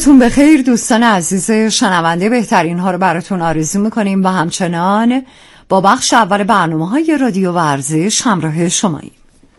روزتون بخیر دوستان عزیز شنونده، بهترین ها رو براتون آرزو میکنیم و همچنان با بخش اول برنامه‌های رادیو ورزش همراه شماییم.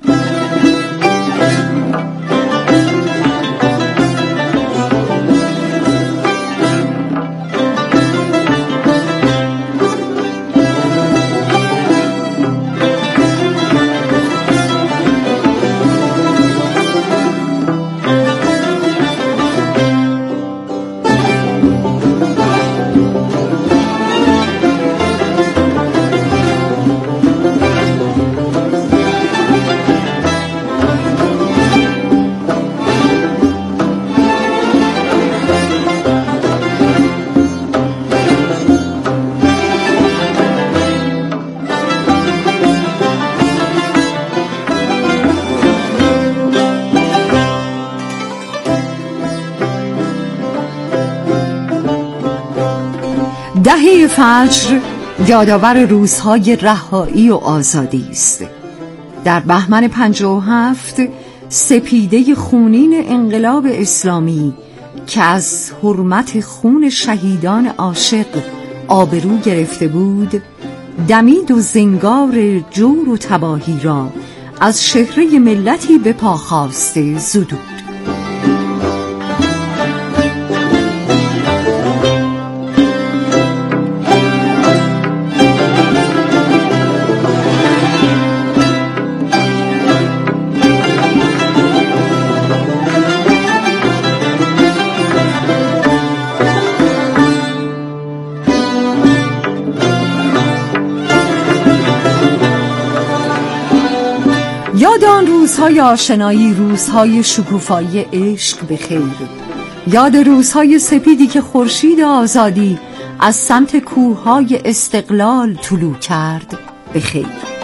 دهه فجر یادآور روزهای رهایی و آزادی است. در بهمن 57 سپیده خونین انقلاب اسلامی که از حرمت خون شهیدان عاشق آبرو گرفته بود، دمید و زنگار جور و تباهی را از چهره ملتی به پا خواسته زدود. یاد آن روزهای آشنایی، روزهای شکوفایی عشق بخیر. یاد روزهای سپیدی که خورشید آزادی از سمت کوههای استقلال طلوع کرد بخیر.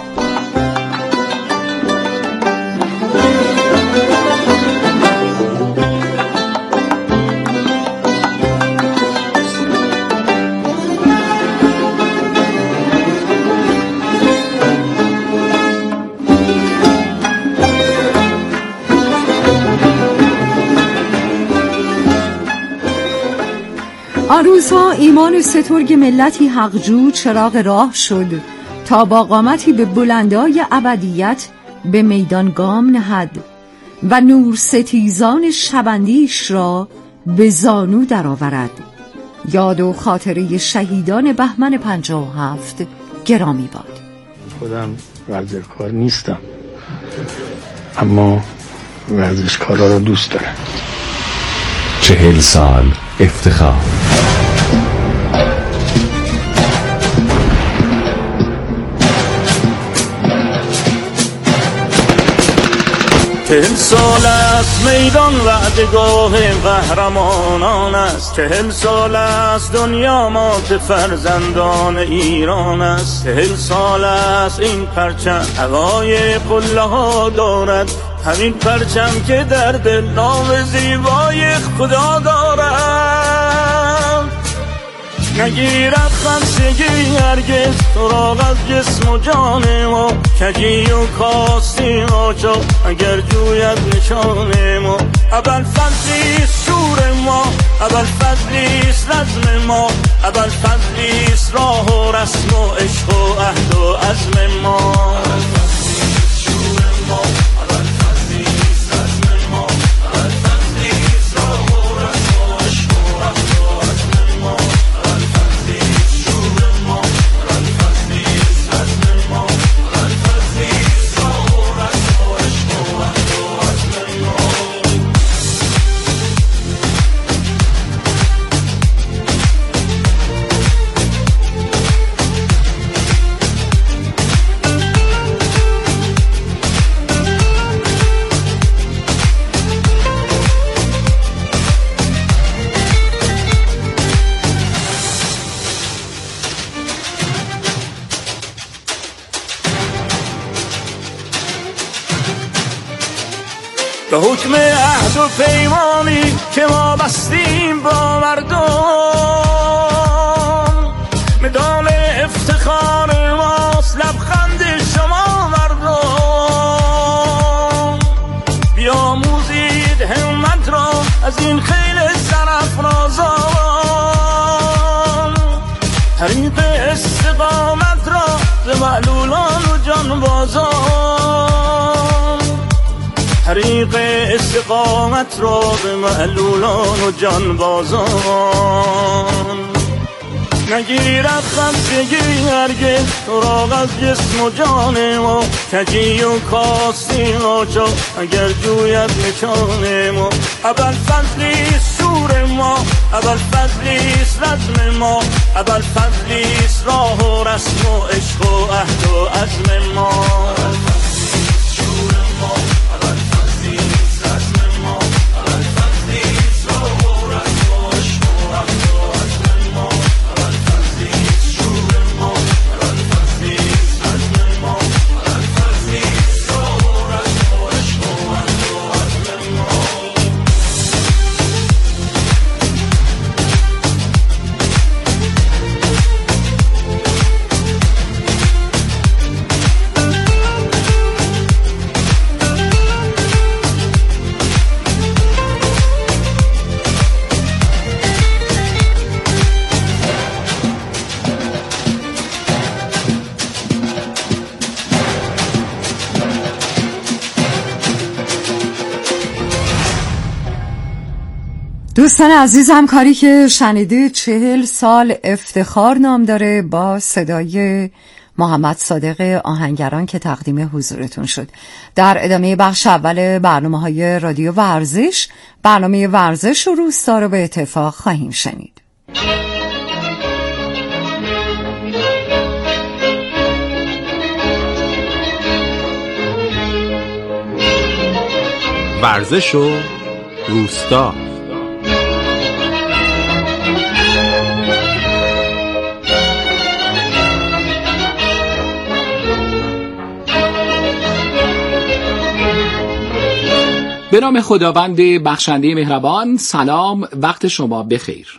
آن روزها ایمان سترگ ملتی حقجو چراغ راه شد تا با قامتی به بلندای ابدیت به میدان گام نهد و نور ستیزان شبندیش را به زانو درآورد. یاد و خاطره شهیدان بهمن 57 گرامی باد. خودم ورزشکار نیستم اما ورزشکارا رو دوست دارم. 40 سال افتخار. چهل سال است میدان وعدگاه قهرمانان است. 40 سال است دنیا مات فرزندان ایران است. 40 سال است این پرچم هوای قله ها دارد، همین پرچم که در دل نام زیبای خدا دارد. نگیرد خمسگی هرگز سراغ از جسم و جان ما، کجی و کاستی آجا اگر جوید نشان ما. اول فضلیست شور ما، اول فضلیست رزم ما، اول فضلیست راه و رسم و عشق و عهد و عزم ما. اول فضلیست شور ما، اول فضلیست رزم ما، اول فضلیست راه و رسم و عشق و عهد و عزم ما. به حکم عهد و پیمانی که ما بستیم با مردم، مدال افتخار ماست لبخند شما مردم. بیاموزید همت را از این خیل سرافراز، بازان، طریق استقامت را به معلولان و جانبازان. نگیرد خستگی هرگز سراغ از جسم و جان ما، کجی و کاستی آجا اگر جوید نشان ما. اول فضلیست شور ما، اول فضلیست رزم ما، اول فضلیست راه و رسم و عشق و عهد و عزم ما. دوستان عزیزم، کاری که شنیده 40 سال افتخار نام داره، با صدای محمد صادق آهنگران که تقدیم حضورتون شد. در ادامه بخش اول برنامه‌های رادیو ورزش، برنامه ورزش و روستا رو به اتفاق خواهیم شنید. ورزش و روستا. به نام خداوند بخشنده مهربان. سلام، وقت شما بخیر.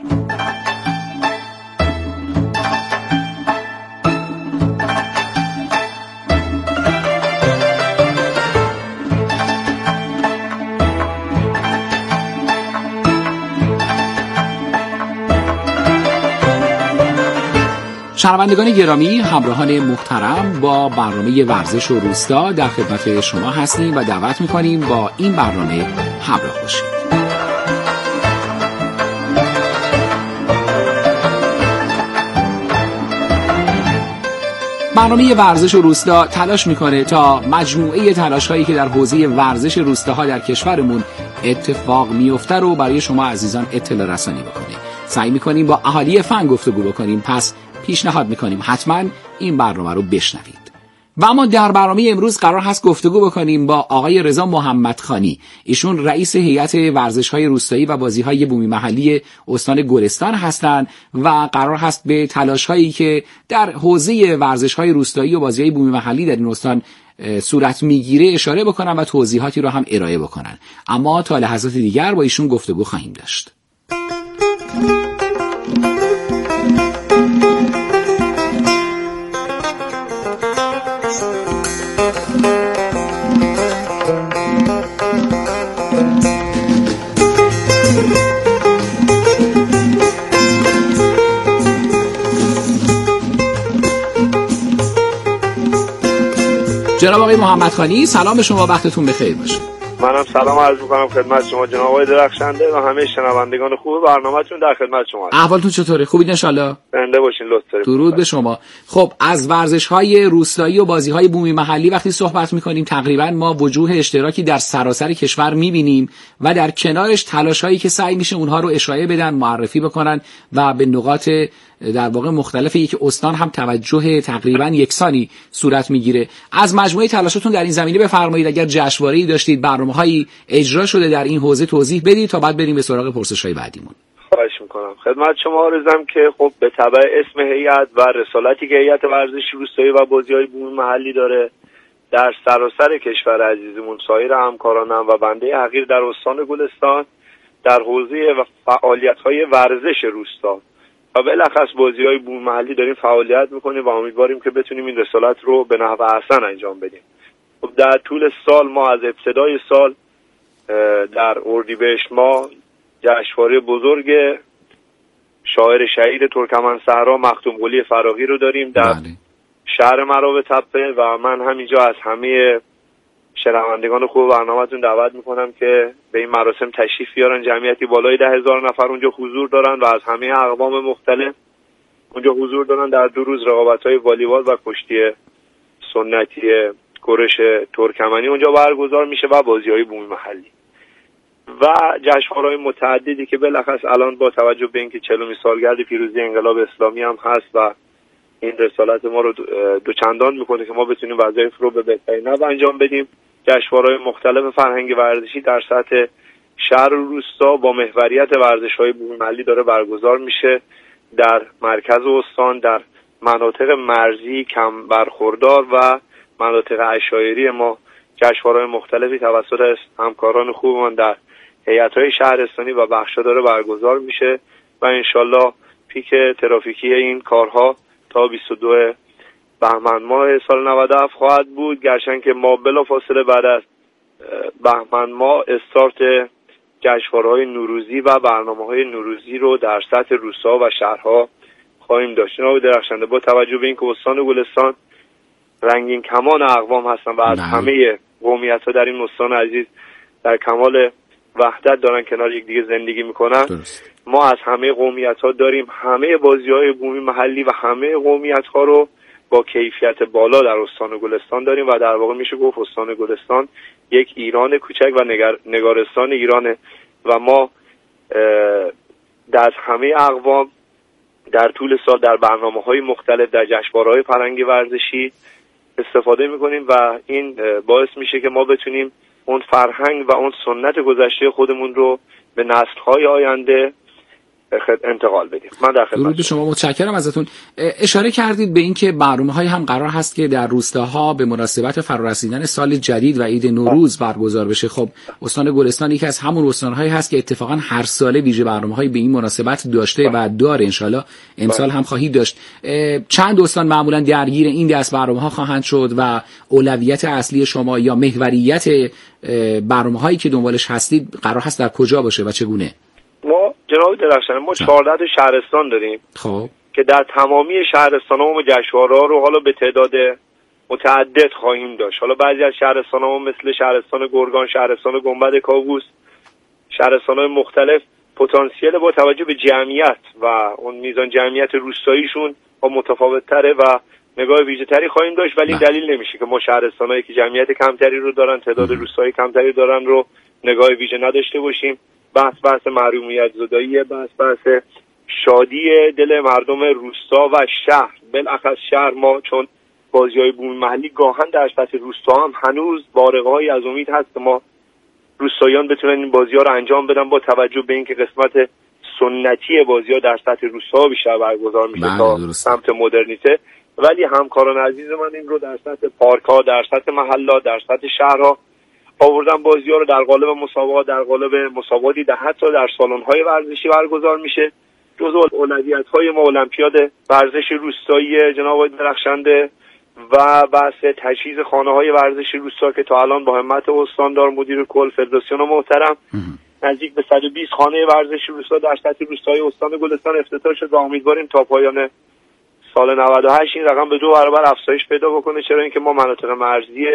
شنوندگان گرامی، همراهان محترم، با برنامه ورزش و روستا در خدمت شما هستیم و دعوت می‌کنیم با این برنامه همراه باشید. برنامه ورزش و روستا تلاش می‌کنه تا مجموعه تلاش‌هایی که در حوزه ورزش روستاها در کشورمون اتفاق میفته رو برای شما عزیزان اطلاع رسانی بکنه. سعی می‌کنیم با اهالی فن گفتگو بکنیم، پس پیشنهاد میکنیم حتما این برنامه رو بشنوید. و اما در برنامه امروز قرار هست گفتگو بکنیم با آقای رضا محمدخانی. ایشون رئیس هیئت ورزش‌های روستایی و بازی‌های بومی محلی استان گلستان هستند و قرار هست به تلاش‌هایی که در حوزه ورزش‌های روستایی و بازی‌های بومی محلی در این استان صورت میگیره اشاره بکنن و توضیحاتی رو هم ارائه بکنن. اما تا لحظات دیگر با ایشون گفتگو خواهیم داشت. جناب آقای محمدخانی، سلام به شما، وقتتون بخیر باشه. منم سلام عرض می‌کنم خدمت شما جناب آقای درخشنده و همه شنوندگان خوب برنامه‌تون. در خدمت شما. احوالتون چطوره؟ خوبید ان شاءالله؟ زنده باشین، لطف دارید. درود به شما. خب، از ورزش‌های روستایی و بازی‌های بومی محلی وقتی صحبت می‌کنیم تقریباً ما وجوه اشتراکی در سراسر کشور می‌بینیم و در کنارش تلاش‌هایی که سعی میشه اونها رو اشاعه بدن، معرفی بکنن و به نقاط در واقع مختلف یک استان هم توجه تقریبا یکسانی صورت میگیره. از مجموعه تلاشاتون در این زمینه بفرمایید، اگر جشنواره‌ای داشتید، برنامه‌هایی اجرا شده در این حوزه توضیح بدید تا بعد بریم به سراغ پرسش‌های بعدیمون. خواهش می‌کنم. خدمت شما عرضم که خب به تبع اسم هیئت و رسالتی که هیئت ورزش روستایی و بازی‌های بومی محلی داره در سراسر کشور عزیزمون، سایر همکارانم و بنده حقیر در استان گلستان در حوزه و فعالیت‌های ورزش روستا و بالاخص بازی‌های بومی محلی داریم فعالیت می‌کنیم و امیدواریم که بتونیم این رسالت رو به نحو احسن انجام بدیم. خب در طول سال ما از ابتدای سال در اردیبهشت ماه جشنواره بزرگ شاعر شهید ترکمن صحرا مختوم قلی فراغی رو داریم. در شهر مرو تپه و من همینجا از همه شنوندگان خوب برنامه‌تون دعوت میکنم که به این مراسم تشریف بیارن. جمعیتی بالای 10,000 نفر اونجا حضور دارن و از همه اقوام مختلف اونجا حضور دارن. در 2 روز رقابت‌های والیبال و کشتی سنتی کرش ترکمنی اونجا برگزار میشه و بازی‌های بومی محلی و جشنواره‌های متعددی که بالاخص الان با توجه به اینکه 40 سالگرد پیروزی انقلاب اسلامی هم هست و این رسالت ما رو دوچندان میکنه که ما بتونیم وظایف رو به بهترین نحو انجام بدیم. جشنواره‌های مختلف فرهنگی ورزشی در سطح شهر و روستا با محوریت ورزش‌های بومی محلی داره برگزار میشه. در مرکز استان، در مناطق مرزی کم برخوردار و مناطق عشایری ما جشنواره‌های مختلفی توسط همکاران خوبمان در هیئت‌های شهرستانی و بخشا داره برگزار میشه و انشالله پیک ترافیکی این کارها تا 22 بهمن ماه سال 97 خواهد بود، گرچند که ما بلافاصله بعد از بهمن ماه استارت جشنواره‌های نوروزی و برنامه‌های نوروزی رو در سطح روستاها و شهرها خواهیم داشت. جناب درخشنده، با توجه به اینکه استان گلستان رنگین کمان اقوام هستن و از همه قومیت‌ها در این استان عزیز در کمال وحدت دارن کنار یکدیگه زندگی میکنن، ما از همه قومیت‌ها داریم همه بازی‌های بومی محلی و همه قومیت‌ها رو با کیفیت بالا در استان گلستان داریم و در واقع میشه گفت استان گلستان یک ایران کوچک و نگارستان ایرانه و ما در همه اقوام در طول سال در برنامه‌های مختلف در جشنواره‌های فرهنگی ورزشی استفاده می‌کنیم و این باعث میشه که ما بتونیم اون فرهنگ و اون سنت گذشته خودمون رو به نسل‌های آینده انتقال بدیم. من در خدمت درود به شما، متشکرم ازتون. اشاره کردید به اینکه برنامه‌های هم قرار هست که در روستاها به مناسبت فرارسیدن سال جدید و عید نوروز برگزار بشه. خب استان گلستان یکی از همون استان‌هایی هست که اتفاقا هر ساله ویژه برنامه‌های به این مناسبت داشته و داره. انشالله امسال هم خواهید داشت. چند استان معمولا درگیر این دست برنامه‌ها خواهند شد و اولویت اصلی شما یا محوریت برنامه‌هایی که دنبالش هستید قرار هست در کجا باشه و چگونه؟ ما جناب درخشان ما 14 شهرستان داریم خب که در تمامی شهرستان‌ها و جشنواره‌ها رو حالا به تعداد متعدد خواهیم داشت. حالا بعضی از شهرستان‌ها مثل شهرستان گرگان، شهرستان گنبد کاووس، شهرستان‌های مختلف پتانسیل با توجه به جمعیت و اون میزان جمعیت روستاییشون متفاوت‌تره و نگاه ویژه‌تری خواهیم داشت، ولی دلیل نمیشه که ما شهرستان‌هایی که جمعیت کمتری رو دارن، تعداد روستایی کمتری دارن رو نگاه ویژه نداشته باشیم. بحث محرومیت زدایی، بحث شادی دل مردم روستا و شهر، بالاخص شهر. ما چون بازی‌های بومی محلی گاهن در سطح روستا هم هنوز بارقه‌هایی از امید هست که ما روستاییان بتونن این بازی‌ها رو انجام بدن با توجه به اینکه قسمت سنتی بازی‌ها در سطح روستا بیشتر برگزار میشه تا سمت مدرنیته، ولی همکاران عزیز من این رو در سطح پارک‌ها، در سطح محلات، در سطح شهرها آوردن بازی‌ها رو در قالب مسابقات، در قالب مسابقاتی در حتی در سالن‌های ورزشی برگزار میشه. جزو اولویت‌های ما المپیاد ورزش روستایی جناب درخشنده و بحث تجهیز خانه‌های ورزشی روستا که تا الان با همت استاندار مدیر کل فدراسیون محترم نزدیک به 120 خانه ورزشی روستا در سطح روستای استان گلستان افتتاح شد و امیدواریم تا پایان سال 98 این رقم به 2 برابر افزایش پیدا بکنه، چرا اینکه ما مناطق مرزی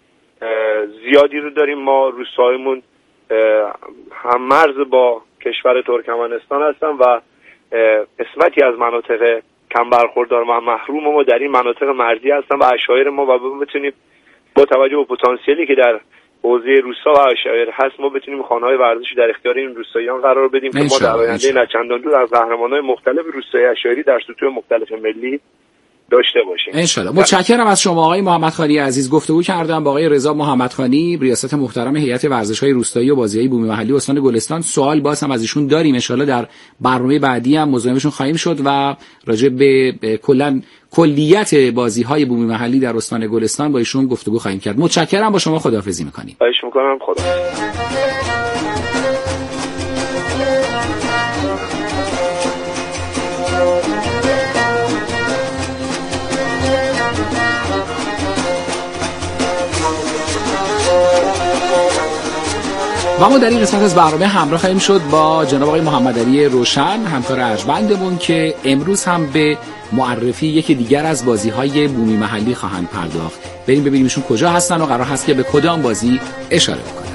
زیادی رو داریم. ما روستایمون هم مرز با کشور ترکمنستان هستن و قسمتی از مناطق کم برخوردار و محروم ما در این مناطق مرزی هستن و عشایر ما و بتونیم با توجه به پتانسیلی که در حوزه روستا و عشایر هست ما بتونیم خانه‌های ورزشی در اختیار این روستاییان قرار بدیم که ما در آینده نه چندان دور از قهرمان‌های مختلف روستایی عشایری در سطوح مختلف ملی داشته باشیم ان شاء الله. متشکرم از شما آقای محمدخانی عزیز. گفتگو کردم با آقای رضا محمدخانی، ریاست محترم هیئت ورزش‌های روستایی و بازی‌های بومی محلی استان گلستان. سوال باز هم از ایشون داریم، ان شاء الله در برنامه بعدی هم مزاحمشون خواهیم شد و راجع به کلیت بازی‌های بومی محلی در استان گلستان با ایشون گفتگو خواهیم کرد. متشکرم، با شما خداحافظی می‌کنیم. خواهش می‌کنم. خدا و ما در این قسمت از برنامه همراه خواهیم شد با جناب آقای محمد علی روشن، همکار ارجمندمون، که امروز هم به معرفی یکی دیگر از بازی‌های بومی محلی خواهند پرداخت. بریم ببینیم ایشون کجا هستن و قرار هست که به کدام بازی اشاره بکنن.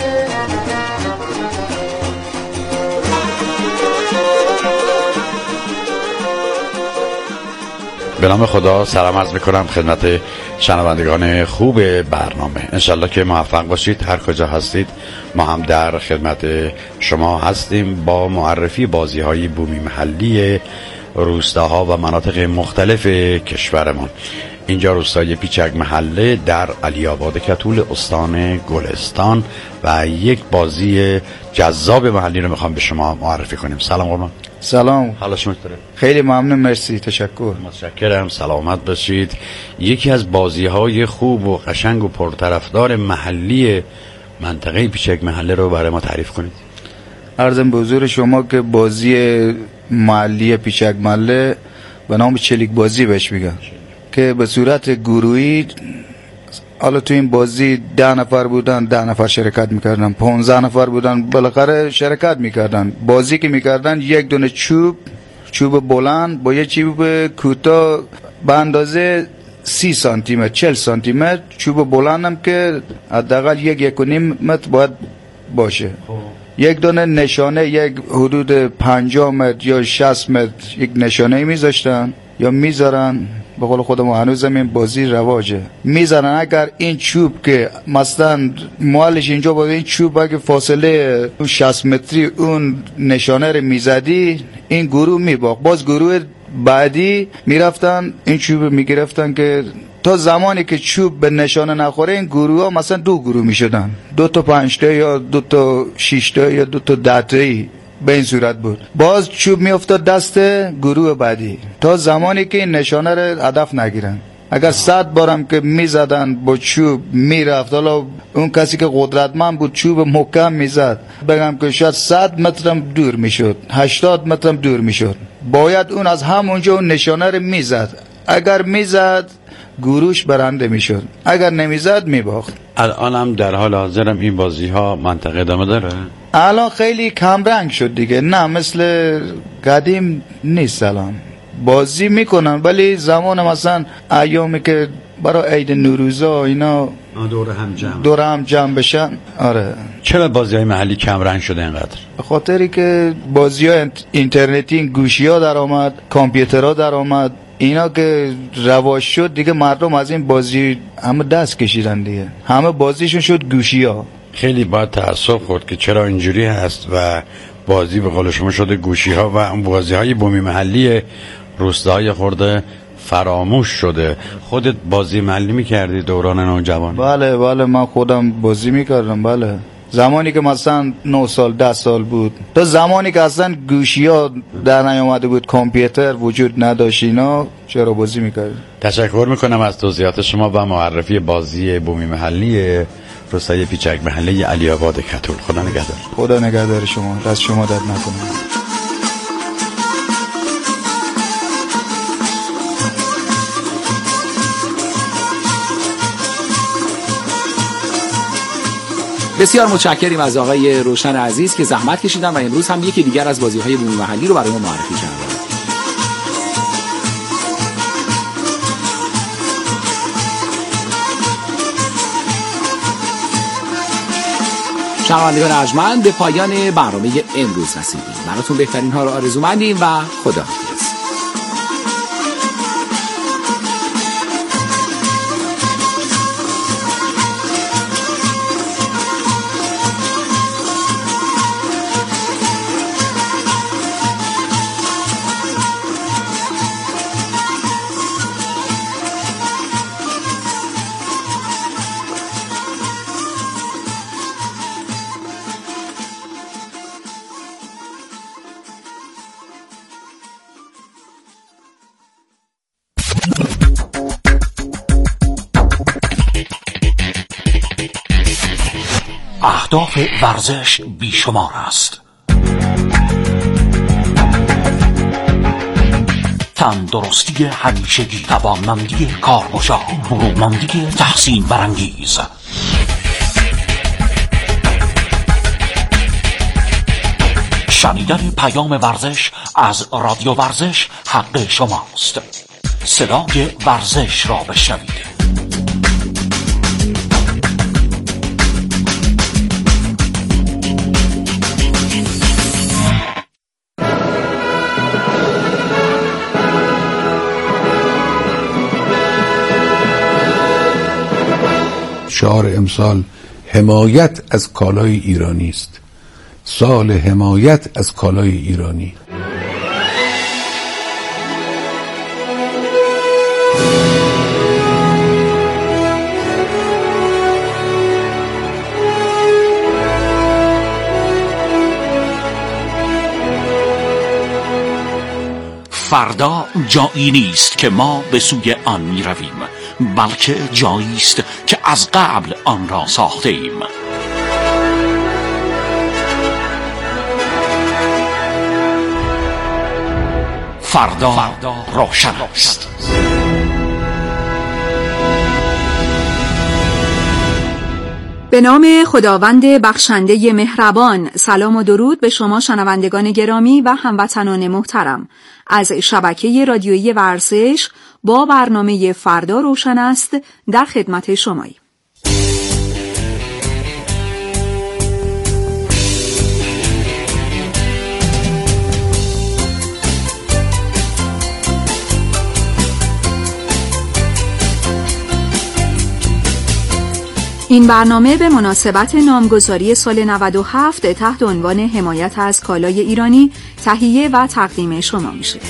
به نام خدا سلام عرض میکنم خدمت شنوندگان خوب برنامه. انشالله که موفق باشید. هر کجا هستید ما هم در خدمت شما هستیم با معرفی بازی های بومی محلی روستاها و مناطق مختلف کشورمان. اینجا روستای پیچک محله در علی آباد کتول استان گلستان و یک بازی جذاب محلی رو میخوام به شما معرفی کنیم. سلام قربان. سلام. حالا شما چطوره؟ خیلی ممنون، مرسی، تشکر. متشکرم، سلامت باشید. یکی از بازی‌های خوب و قشنگ و پرطرفدار محلی منطقه پیچک محله رو برای ما تعریف کنید. عرضم به حضور شما که بازی محلی پیچک محله به نام چلیک بازی بهش میگن که به صورت گروهی، حالا تو این بازی 10 نفر بودن، 10 نفر شرکت میکردن، 15 نفر بودن، بالاخره شرکت میکردن. بازی که میکردن یک دونه چوب بلند با یک چوب کوتاه به اندازه 30 سانتی متر 40 سانتی متر، چوب بلندم که حداقل 1.5 متر باید باشه. یک دونه نشانه یک حدود 50 متر یا 60 متر یک نشانه میذاشتن یا میذارن. به قول خودم هنوزم این بازی رواجه. میذارن اگر این چوب که مثلا موالش اینجا بود، این چوب اگه فاصله 60 متری اون نشانه رو میزدی، این گروه میباخت. باز گروه بعدی میرفتن این چوب میگرفتن که تا زمانی که چوب به نشانه نخوره این گروه ها مثلا 2 گروه میشدن، 2 تا 5 تا یا 2 تا 6 تا یا 2 تا 10 تایی. به این صورت بود. باز چوب میافتاد دست گروه بعدی تا زمانی که این نشانه رو هدف نگیرن. اگر 100 بارم که میزدن با چوب میرفت، حالا اون کسی که قدرتمند بود چوب محکم میزد، بگم که شاید 100 مترم دور میشد، 80 مترم دور میشد، باید اون از همونجا اون نشانه رو میزد. اگر میزد گروش برنده میشد، اگر نمیزد میباخت. الان هم در حال حاضرم این بازی ها منطقه ادامه داره؟ الان خیلی کم رنگ شد دیگه، نه مثل قدیم نیست. الان بازی میکنن ولی زمان مثلا ایامی که برای عید نوروزا اینا دور هم جمع بشن. آره. چرا بازی های محلی کم رنگ شده اینقدر؟ به خاطری که بازی های اینترنتی، گوشی ها در آمد، کامپیوتر ها در آمد، اینا که رواج شد دیگه مردم از این بازی همه دست کشیدن دیگه، همه بازیشون شد گوشی ها. خیلی باید تأسف خورد که چرا اینجوری هست و بازی به قول شما شده گوشی ها و بازی های بومی محلی روستاهای خورده فراموش شده. خودت بازی محلی میکردی دوران نوجوان؟ بله من خودم بازی میکردم. بله، زمانی که مثلا 9 سال 10 سال بود، تا زمانی که اصلا گوشی ها در نیامده بود، کامپیوتر وجود نداشت، اینا چرا بازی میکرد. تشکر میکنم از توضیحات شما و معرفی بازی بومی محلی روستای پیچک محله علی آباد کتول. خدا نگهدار. خدا نگهدار شما، دست شما درد نکنه. بسیار متشکریم از آقای روشن عزیز که زحمت کشیدن و امروز هم یکی دیگر از بازی‌های بومی محلی رو برای ما معرفی کردن. شنوندگان ارجمند، به پایان برنامه امروز رسیدیم. براتون بهترین ها رو آرزومندیم و خداحافظ. اهداف ورزش بیشمار است. تندرستی همیشگی، توانمندی کارگشا، برومندی تحسین برانگیز. شنیدن پیام ورزش از رادیو ورزش حق شماست. صدای ورزش را بشنوید. شعار امسال حمایت از کالای ایرانی است. سال حمایت از کالای ایرانی. فردا جایی نیست که ما به سوی آن می رویم، بلکه جایی است که از قبل آن را ساخته ایم. فردا روشن است. به نام خداوند بخشنده مهربان. سلام و درود به شما شنوندگان گرامی و هموطنان محترم. از شبکه رادیویی ورزش با برنامه فردا روشن است در خدمت شماییم. این برنامه به مناسبت نامگذاری سال 97 تحت عنوان حمایت از کالای ایرانی تهیه و تقدیم شما میشه.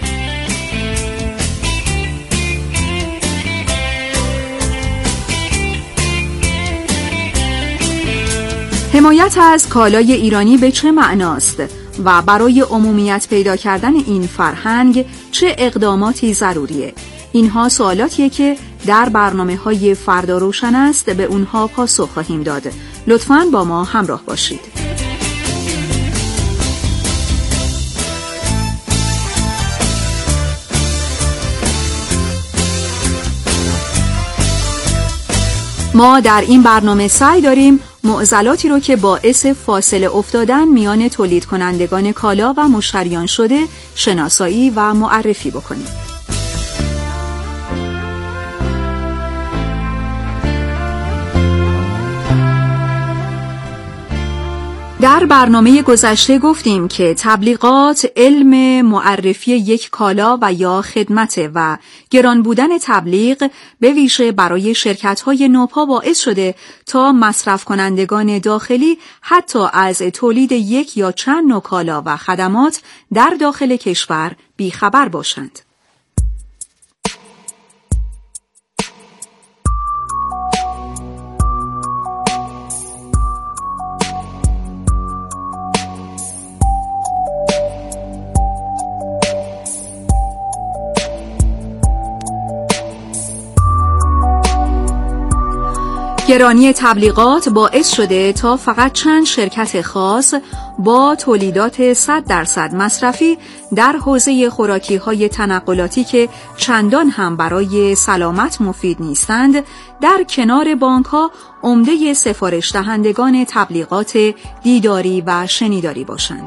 حمایت از کالای ایرانی به چه معناست و برای عمومیت پیدا کردن این فرهنگ چه اقداماتی ضروریه؟ اینها سوالاتیه که در برنامه‌های فردا روشن است به اونها پاسخ خواهیم داد. لطفاً با ما همراه باشید. ما در این برنامه سعی داریم معضلاتی رو که باعث فاصله افتادن میان تولید کنندگان کالا و مشتریان شده شناسایی و معرفی بکنیم. در برنامه گذشته گفتیم که تبلیغات علم معرفی یک کالا و یا خدمت و گران بودن تبلیغ به ویژه برای شرکت‌های نوپا باعث شده تا مصرف کنندگان داخلی حتی از تولید یک یا چند نوع کالا و خدمات در داخل کشور بیخبر باشند. گرانی تبلیغات باعث شده تا فقط چند شرکت خاص با تولیدات 100% مصرفی در حوزه خوراکی‌های تنقلاتی که چندان هم برای سلامت مفید نیستند، در کنار بانک‌ها عمده سفارش دهندگان تبلیغات دیداری و شنیداری باشند.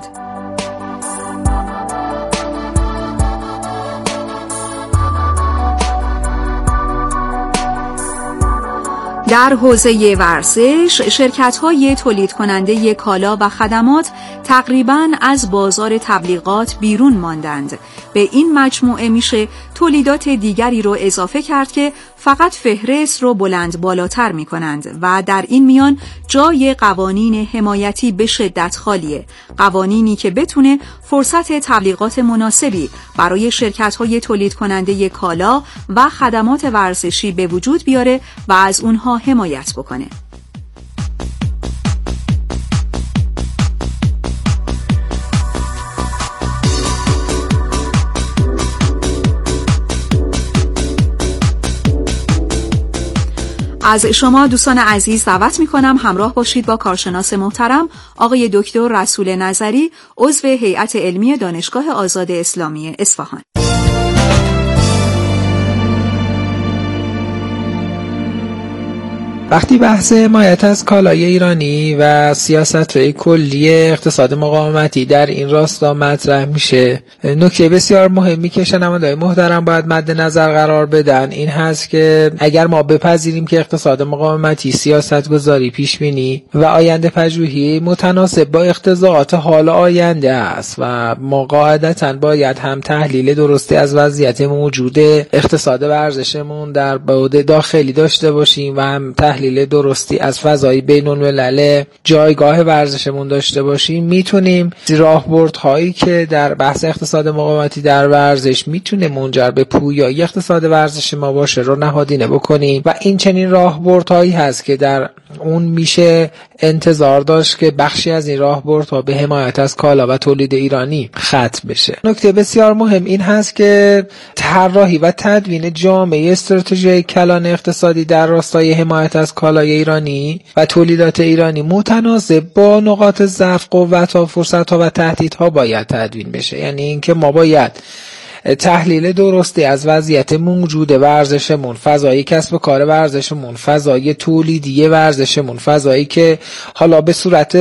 در حوزه ورزش، شرکت‌های تولید کننده کالا و خدمات تقریباً از بازار تبلیغات بیرون ماندند. به این مجموعه میشه تولیدات دیگری رو اضافه کرد که فقط فهرست رو بلند بالاتر می‌کنند و در این میان جای قوانین حمایتی به شدت خالیه. قوانینی که بتونه فرصت تبلیغات مناسبی برای شرکت‌های تولید کننده کالا و خدمات ورزشی به وجود بیاره و از اونها حمایت بکنه. از شما دوستان عزیز دعوت می‌کنم همراه باشید با کارشناس محترم آقای دکتر رسول نظری، عضو هیئت علمی دانشگاه آزاد اسلامی اصفهان. وقتی بحث حمایت از کالای ایرانی و سیاست‌های کلی اقتصاد مقاومتی در این راستا مطرح میشه، نکته بسیار مهمی که شنونده‌های محترم باید مد نظر قرار بدن این هست که اگر ما بپذیریم که اقتصاد مقاومتی سیاست‌گذاری پیشبینی و آینده پژوهی متناسب با اقتضاعات حال آینده است و ما قاعدتاً باید هم تحلیل درستی از وضعیت موجود اقتصاد ورزشمون در بعد داخلی داشته باشیم و هم تحلیل درستی از فضای بین الملل جایگاه ورزشمون داشته باشیم، میتونیم راهبردهایی که در بحث اقتصاد مقاومتی در ورزش میتونه منجر به پویایی اقتصاد ورزش ما باشه رو نهادینه بکنیم و این چنین راهبردهایی هست که در اون میشه انتظار داشت که بخشی از این راهبردها به حمایت از کالا و تولید ایرانی ختم بشه. نکته بسیار مهم این هست که طراحی و تدوین جامعه استراتژی کلان اقتصادی در راستای حمایت از کالای ایرانی و تولیدات ایرانی متناسب با نقاط ضعف، قوت‌ها، فرصت‌ها و تهدیدها باید تدوین بشه. یعنی اینکه ما باید تحلیل درستی از وضعیت موجود ورزشمون، فضای کسب و کار ورزشمون، فضای تولیدی ورزشمون، فضایی که حالا به صورت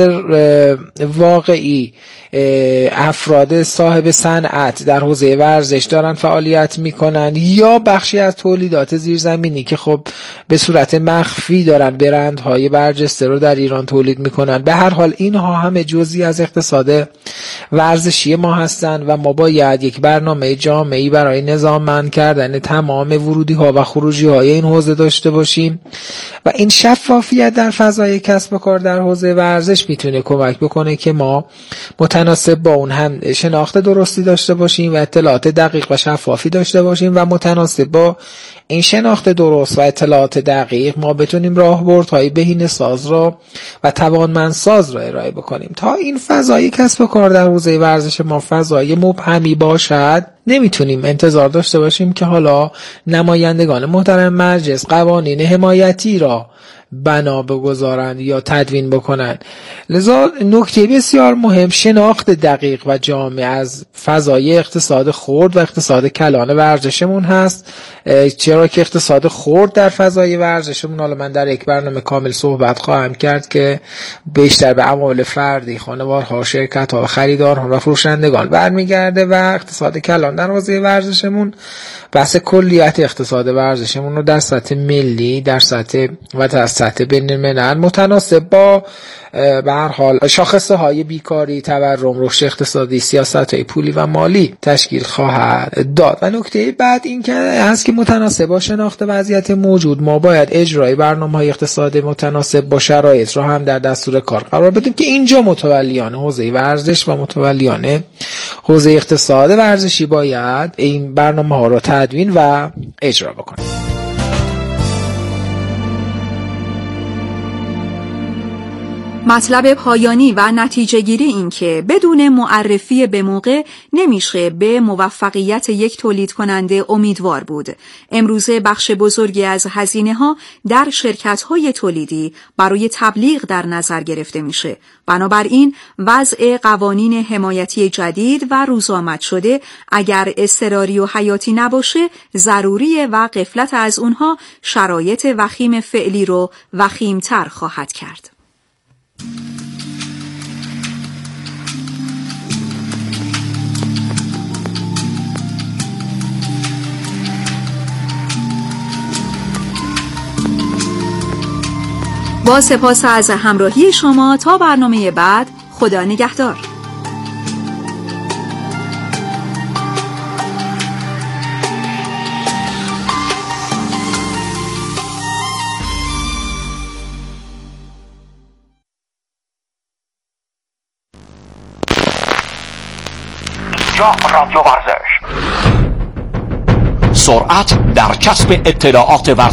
واقعی افراد صاحب صنعت در حوزه ورزش دارن فعالیت میکنن یا بخشی از تولیدات زیرزمینی که خب به صورت مخفی دارن برندهای برجسته رو در ایران تولید میکنن. به هر حال اینها همه جزئی از اقتصاد ورزشی ما هستن و ما باید یک برنامه جامعی برای نظاممند کردن تمام ورودی ها و خروجی های این حوزه داشته باشیم و این شفافیت در فضای کسب و کار در حوزه ورزش میتونه کمک بکنه که ما متناسب با اون هم شناخت درستی داشته باشیم و اطلاعات دقیق و شفافی داشته باشیم و متناسب با این شناخت درست و اطلاعات دقیق ما بتونیم راهبردهای بهینه‌ساز را و توانمندساز را ارائه بکنیم. تا این فضای کسب و کار در حوزه ورزش ما فضای مبهمی باشد، نمیتونیم انتظار داشته باشیم که حالا نمایندگان محترم مجلس قوانین حمایتی را بنا بگذارند یا تدوین بکنند. لذا نکته بسیار مهم شناخت دقیق و جامع از فضای اقتصاد خرد و اقتصاد کلان ورزشمون هست، چرا که اقتصاد خرد در فضای ورزشمون، حالا من در یک برنامه کامل صحبت خواهم کرد که بیشتر به اموال فردی، خانوارها، شرکت‌ها و خریدارها و فروشندگان برمیگرده و اقتصاد کلان در حوزه ورزشمون بحث کلیت اقتصاد ورزشمون رو در سطح ملی، در سطح و در سطح بین الملل متناسب با به هر حال شاخصه های بیکاری، تورم، رشد اقتصادی، سیاست های پولی و مالی تشکیل خواهد داد. و نکته بعد این که هست که متناسب با شناخت وضعیت موجود ما باید اجرای برنامه‌های اقتصادی متناسب با شرایط را هم در دستور کار قرار بدیم که اینجا متولیان حوزه ورزش و متولیان حوزه اقتصاد ورزشی باید این برنامه‌ها را تدوین و اجرا بکنیم. مطلب پایانی و نتیجه گیری این که بدون معرفی به موقع نمیشه به موفقیت یک تولید کننده امیدوار بود. امروزه بخش بزرگی از هزینه ها در شرکت های تولیدی برای تبلیغ در نظر گرفته میشه. بنابراین وضع قوانین حمایتی جدید و روزآمد شده اگر اضطراری و حیاتی نباشه ضروریه و غفلت از اونها شرایط وخیم فعلی رو وخیمتر خواهد کرد. با سپاس از همراهی شما تا برنامه بعد، خدا نگهدار. رادیو ورزش، سرعت در کسب اطلاعات ورزش.